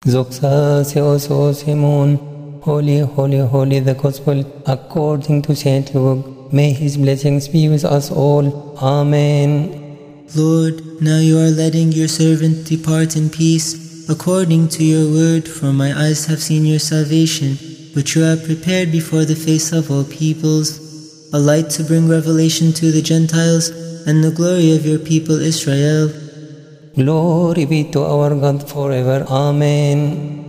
Zoxa Seoso Simon. Holy, holy, holy, the Gospel according to Saint Luke. May his blessings be with us all. Amen. Lord, now you are letting your servant depart in peace, according to your word, for my eyes have seen your salvation, which you have prepared before the face of all peoples, a light to bring revelation to the Gentiles, and the glory of your people Israel. Glory be to our God forever. Amen.